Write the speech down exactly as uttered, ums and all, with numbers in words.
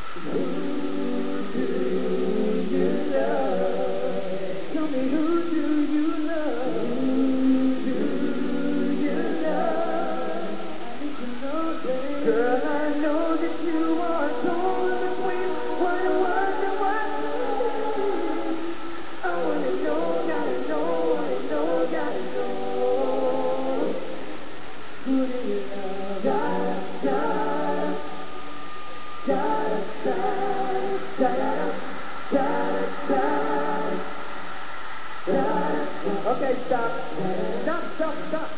do you love? Tell me, who do you love? Who do you love? I need to know, baby. Girl, I know that you are torn between what and what and what. I wanna know, gotta know, wanna know, gotta know. Who do you love? Da, da, da, da, da, da, da, da, da. Okay, stop. Stop, stop, stop.